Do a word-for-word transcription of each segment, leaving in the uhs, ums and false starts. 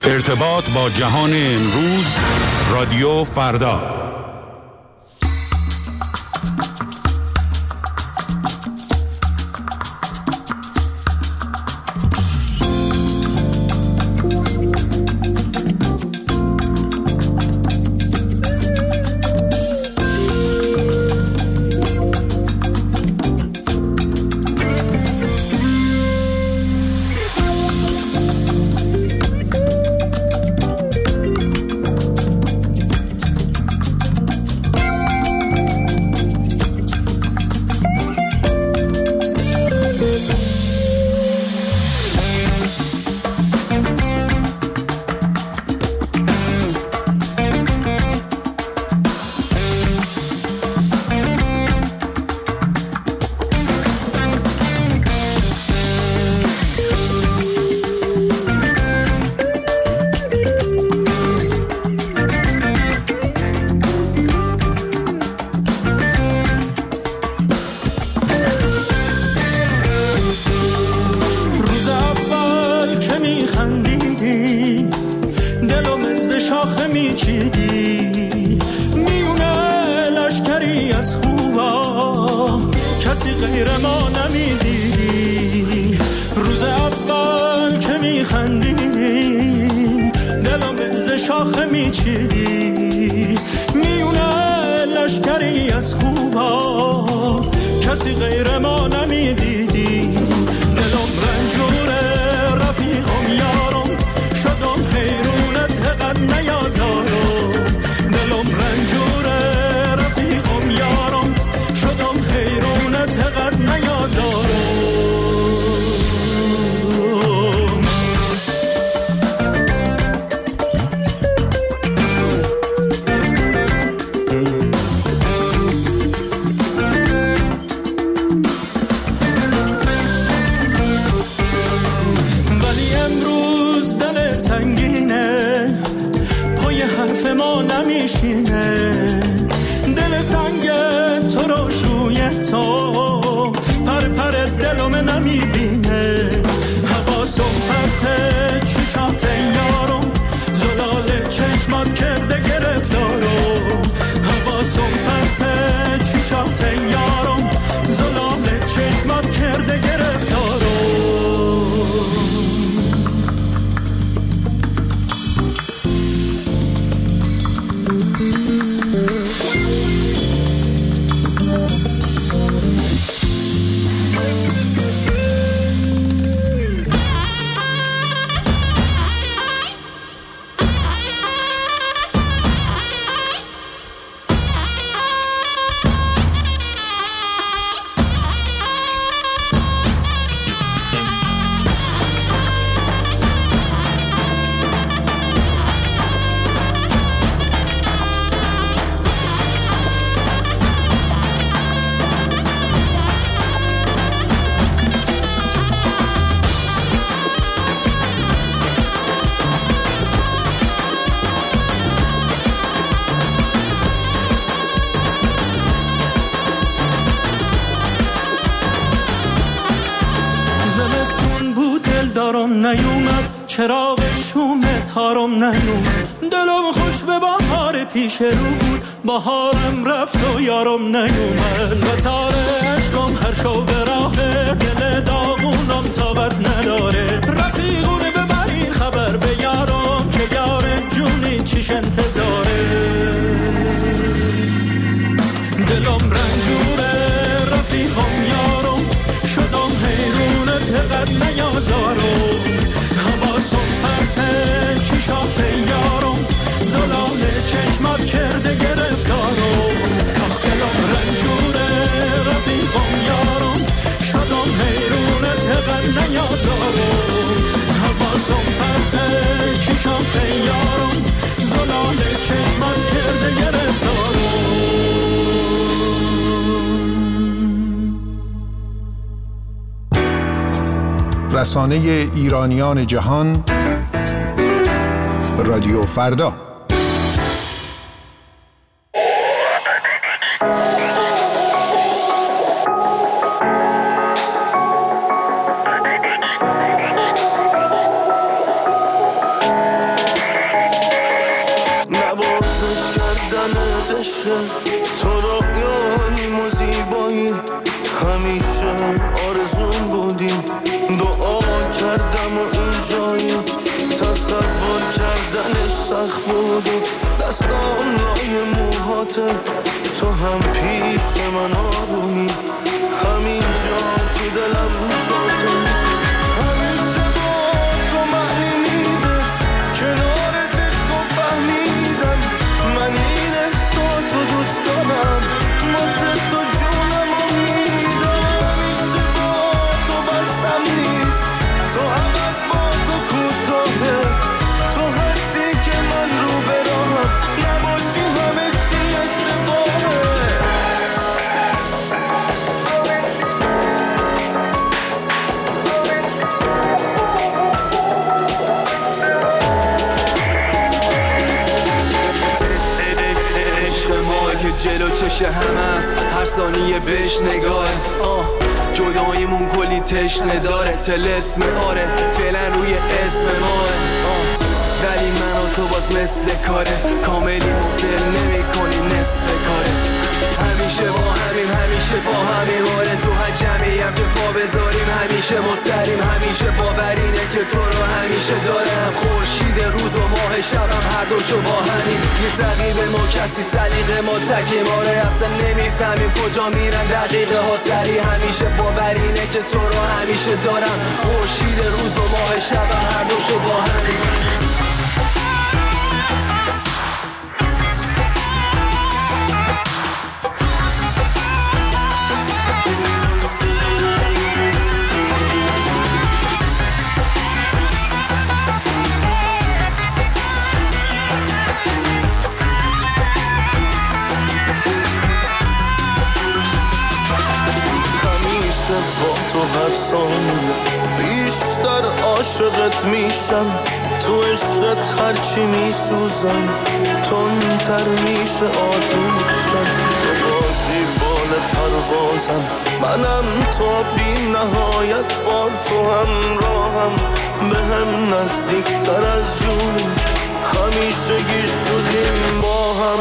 ارتباط با جهان امروز، رادیو فردا. چراغ شوم تارم نیومد، دلم خوش به بهار پیش رو بود، بهارم رفت و یارم نیومد. و تار عشقم هر شو به راه دل داغونم تابت نداره. رفیقونه ببرین خبر به یارم که یار جونی چیش انتظاره. دلم رنجوره رفیقم یارم، شدم حیرونت قد نیازارم. حواسم پرته چشات یارم، زلال چشمات کرده گرفتارم. آخ دلم رنجوره رفیقم یارم، شدم حیرونت قد نیازارم. حواسم پرته چشات یارم، زلال چشمات کرده گرفتارم. رسانه ایرانیان جهان، رادیو فردا. عشق تو رویاییم و زیبایی همیشه آرزون بودیم دعا کردم و اینجایی تصور کردنش سخت بود دستام لای موهاته تو هم پیش من آرومی همینجا تو دلم جاته همیشه با تو معنی میده کنارت عشق و فهمیدم من این احساس و دوست دارم واسه تو جونم و میدم همیشه با تو بسم نیست تو ابد با تو کوتاهه تو هستی که من رو براهم نباشی همه چی اشتباهه جلو چش هم است هر ثانیه بهش نگاه آه جداییمون کلی تشنه داره تلسم آره فعلا روی اسم ماه آه ولی من و تو باز مثل کاره کاملیم و فعل نمی کنیم نصف کاره همیشه با همیم همیشه با همیم آره تو هر جمعیم که پا بذاریم همیشه مستریم همیشه باورینه که تو رو همیشه دارم خورشید روز و ماه شبم هر دوشو با همین نیست رقیب ما کسی سلیقه ما تکیم آره اصلا نمیفهمیم کجا میرن دقیقه ها سری همیشه باورینه که تو رو همیشه دارم خورشید روز و ماه شبم هر دوشو با همین با تو هر ثانیه بیشتر عاشقت میشم تو عشقت هرچی میسوزم تندتر میشه آتوشم تو بازی بال پروازم منم تا بی نهایت با تو همراهم به هم نزدیکتر از جون همیشه گیر شدیم با هم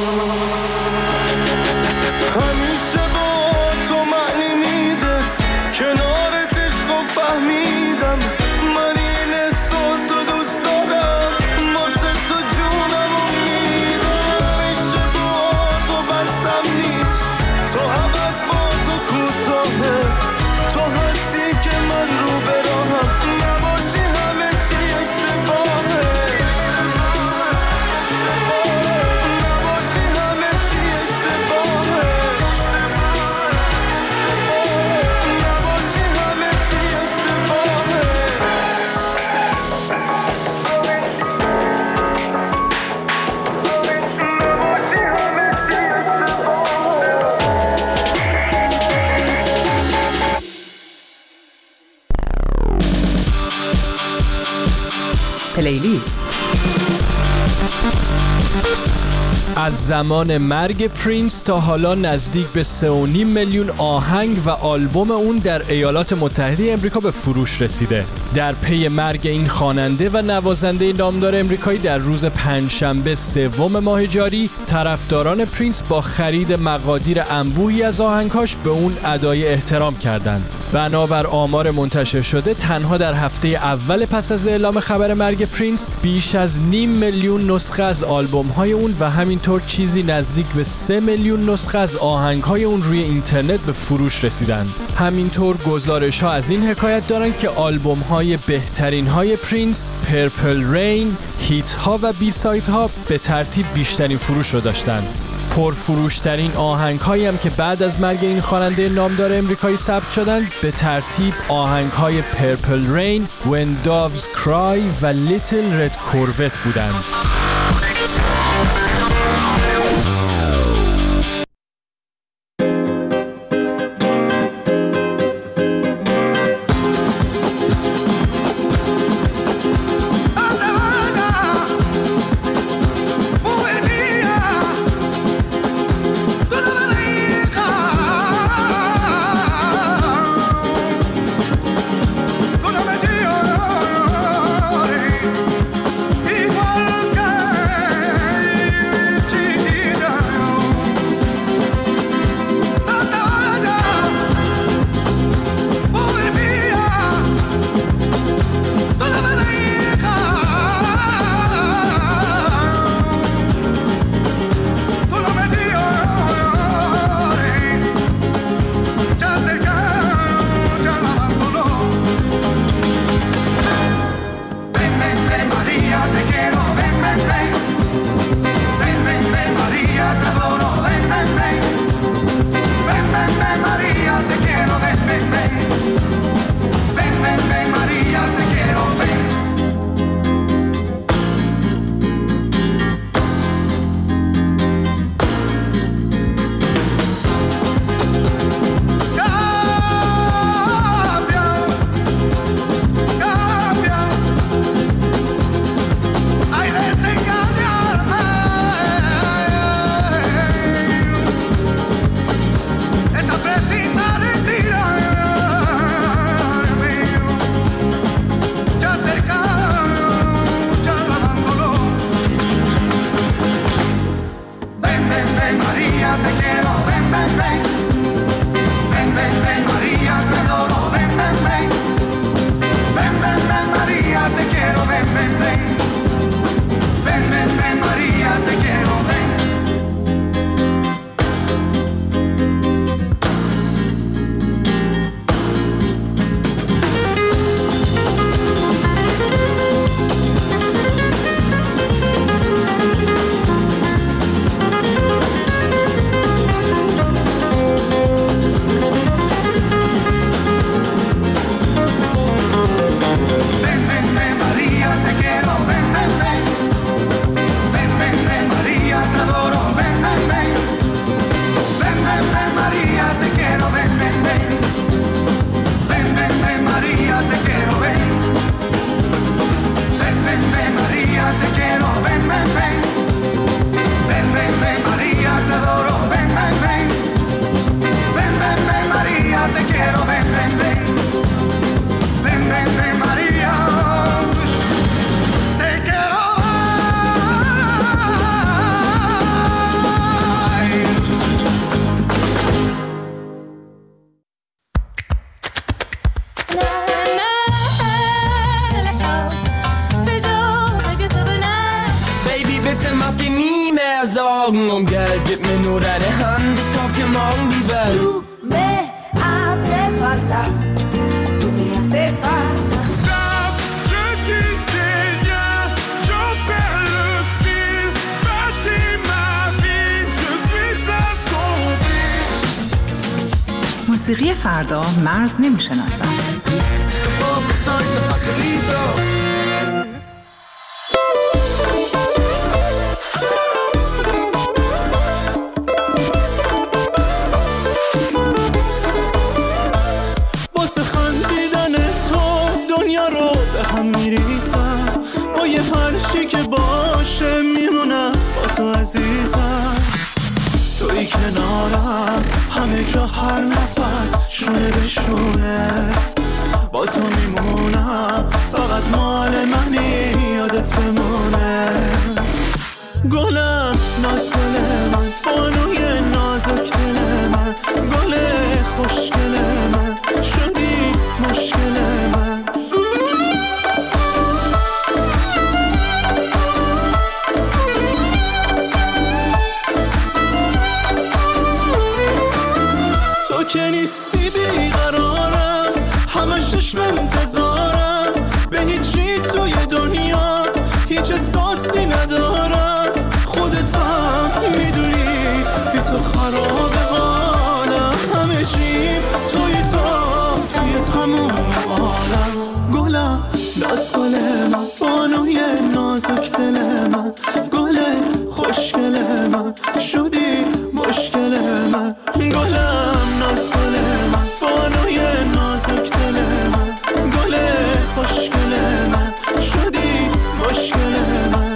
همیشه با تو معنی میده کنارت عشق و فهمیدم من این احساس و دوست دارم واسه تو جونم و میدم همیشه با تو بسم نیست تو ابد با تو کوتاهه تو هستی که من رو براهم نباشی همه چی اشتباهه نباشی همه چی اشتباهه پلیلیست. از زمان مرگ پرینس تا حالا نزدیک به سه و نیم میلیون آهنگ و آلبوم اون در ایالات متحده امریکا به فروش رسیده. در پی مرگ این خواننده و نوازنده نامدار امریکایی در روز پنجشنبه سوم ماه جاری طرفداران پرینس با خرید مقادیر انبوهی از آهنگاش به اون ادای احترام کردند. بنابر آمار منتشر شده تنها در هفته اول پس از اعلام خبر مرگ پرینس بیش از نیم میلیون نسخه از آلبوم‌های اون و همینطور چیزی نزدیک به سه میلیون نسخه از آهنگ‌های اون روی اینترنت به فروش رسیدن. همینطور گزارش‌ها از این حکایت دارن که آلبوم‌های بهترین‌های پرینس، پرپل رین، هیت‌ها و بی سایدها به ترتیب بیشترین فروش رو داشتن. پرفروشترین آهنگ‌هایی هم که بعد از مرگ این خواننده نامدار امریکایی ثبت شدند به ترتیب آهنگ‌های پرپل رین، When Doves Cry و Little Red Corvette بودند. Igual que Morgen um Geld, gib mir nur deine Hand, ich kauf dir morgen die Welt. Du me hace falta, tu me hace falta. Stop, je dis des liens, j'en perds le fil. Bâtis ma vie, je suis assombri. موسیقی فردا مرز نمیشناسم. واسه خندیدن تو دنیا رو به هم میریزم، با یه هرچی که باشه میمونم با تو عزیزم. توی کنارم همه جا هر نفس شونه به شونه، با تو میمونم فقط مال منی یادت بمونه. گلم ناز گل من، بانوی نازک دل من، گل خوشگل من، شدی مشکل من. تو که نیستی بیقرارم، همش چشم انتظارم، به هیچی توی دنیا هیچ احساسی ندارم. خودت هم میدونی بی تو خراب حالم، همه چی توی تو توی تموم عالم. گلم ناز گل من، بانوی نازک دل من، گل خوشگل من، شدی مشکل من. گلم ناز گل من، بانوی نازک دل من، گل خوشگل من، شدی مشکل من.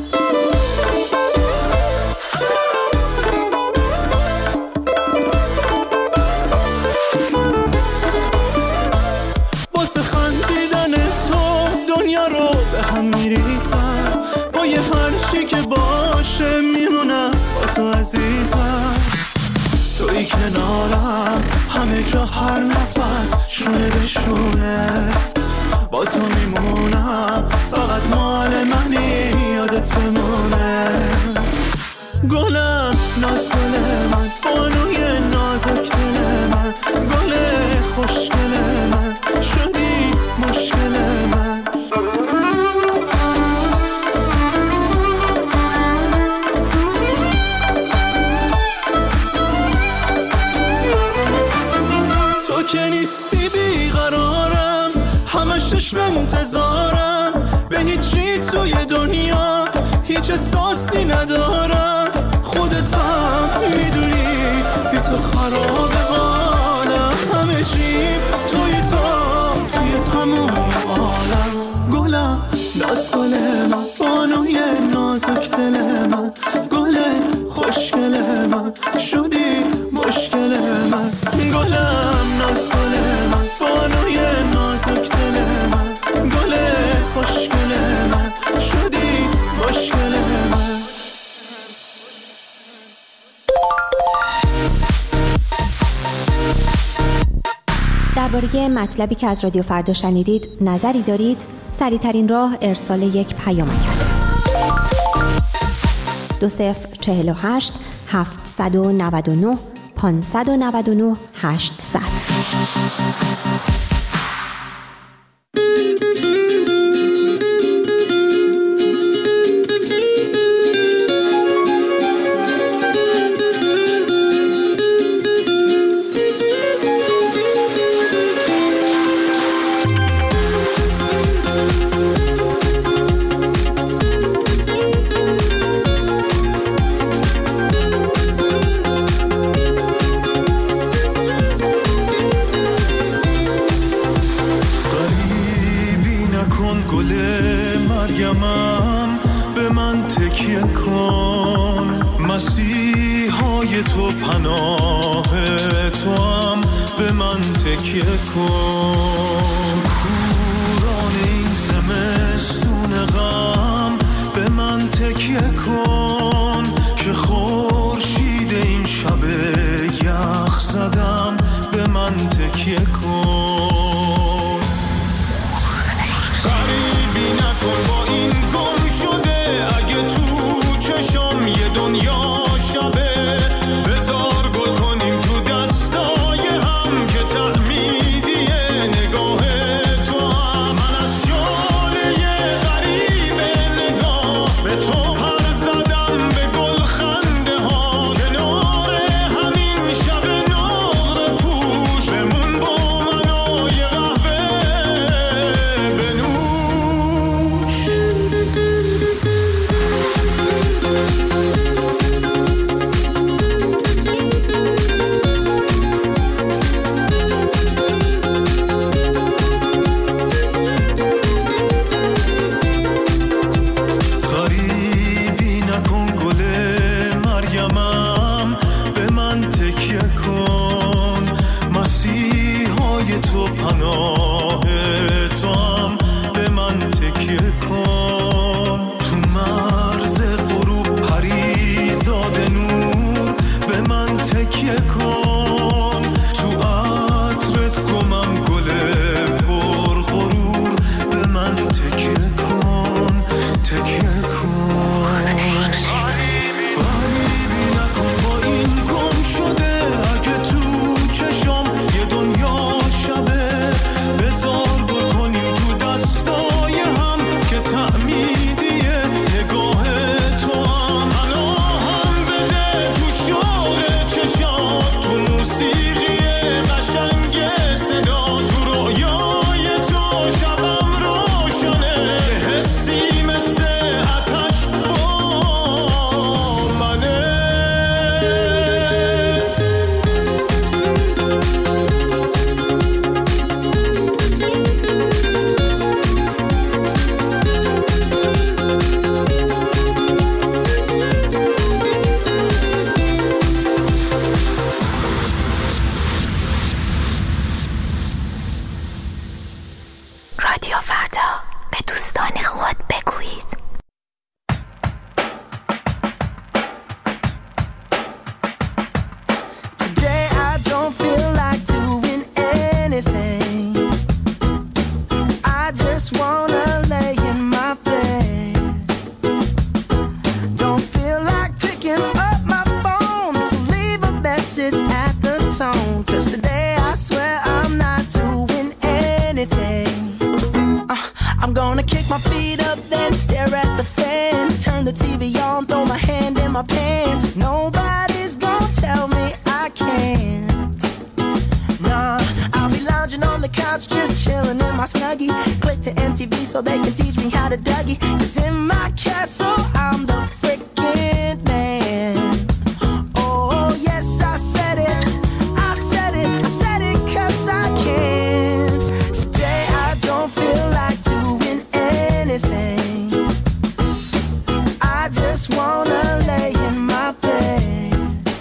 واسه خندیدن تو دنیا رو به هم میریزم، با یه هرچی که باشه میمونم با تو عزیزم. توی کنارم همه جا هر نفس شونه به شونه، با تو میمونم فقط مال منی یادت بمونه. گلم ناز گل من، بانوی نازک دل من، گل خوشگل من، شدی مشکل من. تو که نیستی بیقرارم، همش چشم انتظارم، به هیچی توی دنیا هیچ احساسی ندارم. خودت هم میدونی بی تو خراب حالم، همه چی توی تو توی تموم عالم. گلم ناز گل من، بانوی نازک دل من، گل خوشگل من، شدی مشکل من. گلم ناز گل من، بانوی نازک دل من، گل خوشگل من، شدی مشکل من. درباره مطلبی که از رادیو فردا شنیدید نظری دارید؟ سریع‌ترین راه ارسال یک پیامک است. دو صفر چهل و هشت هفتصد و نود و نه پانصد و نود و نه هشتصد. مسیحای تو پناه تو هم به من تکیه کن. کوران این زمستون غم به من تکیه کن، که خورشید این شب یخ زدم به من تکیه کن. غریبی نکن با این گم شده، اگه تو چشم یه دنیا hand, stare at the fan, turn the T V on, throw my hand in my pants. Nobody's gonna tell me I can't. Nah, I'll be lounging on the couch, just chilling in my Snuggie. Click to M T V so they can teach me how to Dougie. Cause in my castle, I'm the freaking man. Oh, yes, I said it. I said it. I said it cause I can. Today I don't feel like doing anything. I just wanna lay in my bed.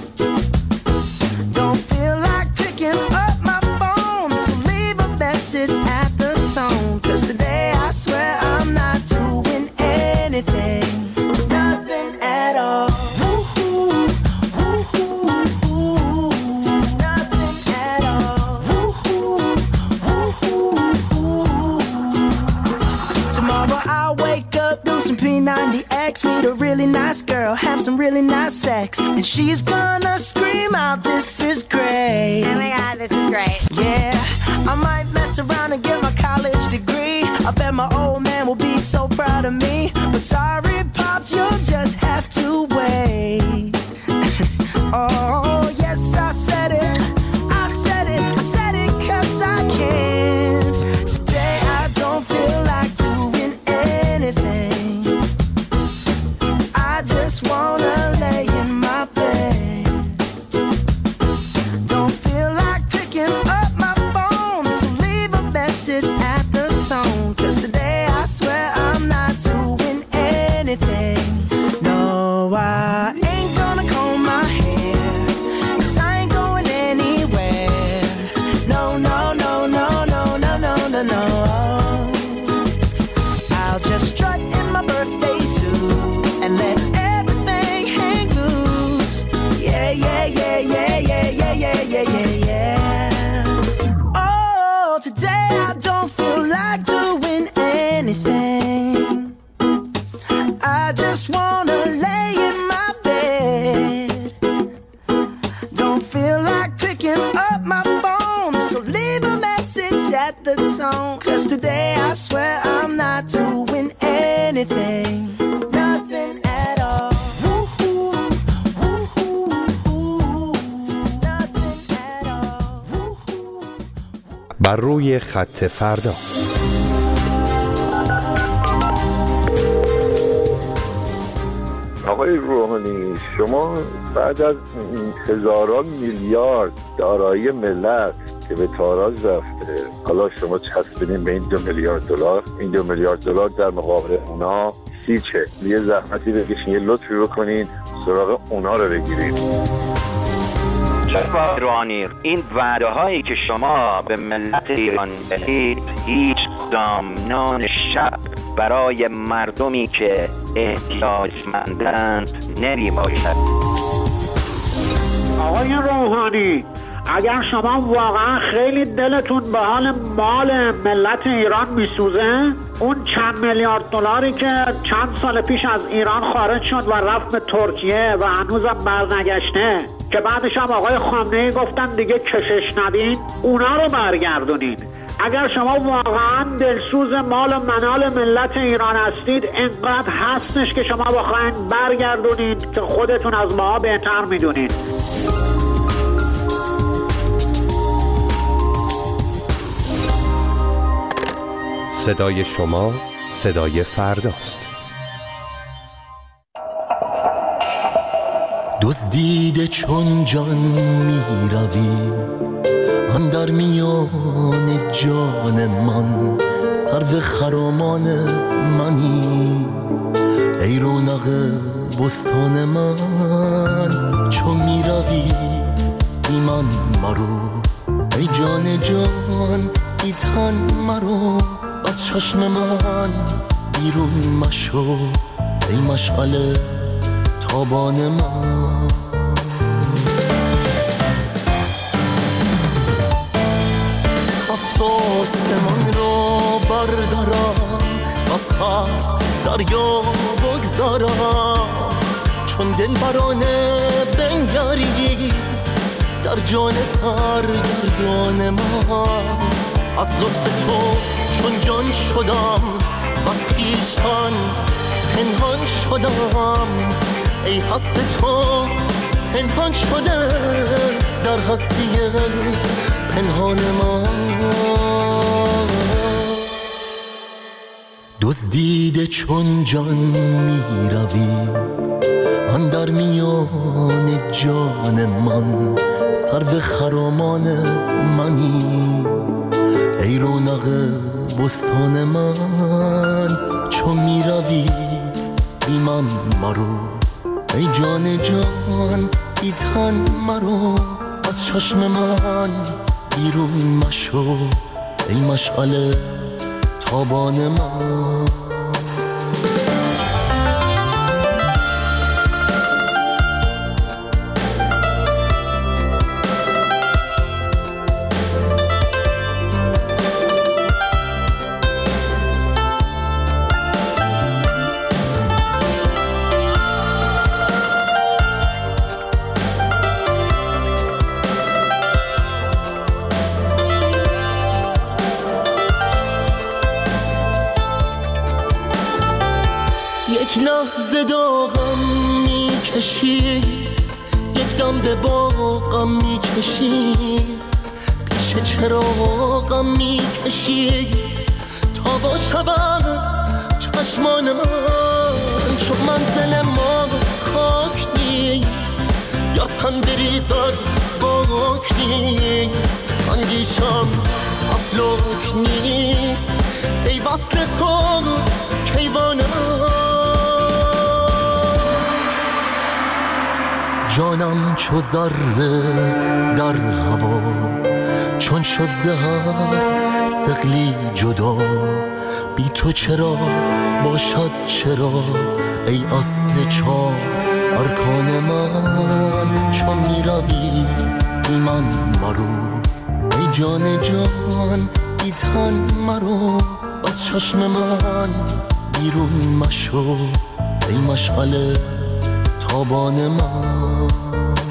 Don't feel like picking up my phone, so leave a message at the tone. Cause today I swear I'm not doing anything. Nothing at all. Woo-hoo, woo-hoo, woo-hoo. Nothing at all. Woo-hoo, woo-hoo, woo-hoo. Tomorrow I'll wake up, do some P ninety X, meet a really nice girl, have some really nice sex, and she's gonna scream out, "This is great." Oh my God, this is great. Yeah, I might mess around and get my college degree. I bet my old man will be so proud of me. But sorry, Pops, you'll just have to wait. Oh, yes, I said it. I said it. I said it cause I can. Today I don't feel like doing anything. I just wanna lay in my bed. Don't feel like picking up my phone, so leave a message at the tone. Cause today I swear I'm not doing anything. No, I ain't gonna comb my hair, cause I ain't going anywhere. No, no, no, no, no, no, no, no, no. I'll just strut in my birthday suit and let everything hang loose. Yeah, yeah, yeah, yeah, yeah, yeah, yeah, yeah, yeah, yeah. Oh, today I don't feel like doing anything. I just wanna lay in my bed. Don't feel like picking up my phone, so leave a message at the tone. Cause today I swear I'm not doing anything. Nothing at all. Woo-hoo, woo-hoo, woo-hoo. Nothing at all. Woo-hoo. بر روی خط فردا. آقای روحانی، شما بعد از هزاران میلیارد دارایی ملت که به تاراج رفته، حالا شما چسبیدین به این دو میلیارد دلار، این دو میلیارد دلار در مقابل اونا هیچه. یه زحمتی بکشین، یه لطفی بکنین سراغ اونا رو بگیرید. جناب روحانی، این وعده هایی که شما به ملت ایران دهید هیچ کدام نان شب برای مردمی که احتیاجمندند نمی باشد. آقای روحانی، اگر شما واقعا خیلی دلتون به حال مال ملت ایران میسوزه، اون چند میلیارد دلاری که چند سال پیش از ایران خارج شد و رفت به ترکیه و هنوزم برنگشته، که بعدش هم آقای خامنه‌ای گفتن دیگه کشش ندین، اونا رو برگردونین. اگر شما واقعا دلسوز مال و منال ملت ایران هستید، اینقدر هستش که شما بخواین برگردونید که خودتون از ما بهتر میدونید. صدای شما صدای فرداست. دزدیده چون جان می روی اندر میان جان من، سرو خرامان منی ای رونق بستان من. چون می روی ایمان مرو ای جان جان، ای تن مرو از چشم من بیرون مشو ای مشغل تابان من. آسمان رو بردارم از هفت دریا بگذارم، چون دل برانه بنگری در جان سرگردان من. از لطف تو چون جان شدم و از خویشتن پنهان شدم، ای هست تو پنهان شده در هستی پنهان ما. دزدیده چون جان می روی اندر میان جان من، سرو خرامان منی ای رونق بستان من. چون می روی بی من مرو ای جان جان، بی تن مرو از چشم من بیرون مشو ای مشعل تابان من. یک لحظه داغم میکشی، یک دم به باغم میکشی، پیش چراغم میکشی تا با شبم چشمان من. چون منزل ما خاک نیست یا تن بریزد باک نیست، اندیشم افلاک نیست ای وصل تو کیوان من. جانم چو ذره در هوا چون شد زهر ثقلی جدا، بی تو چرا باشد چرا ای اصل چار ارکان من. چون می روی بی من مرو ای جان جان، بی تن مرو از چشم من بیرون مشو ای مشعل تابان من.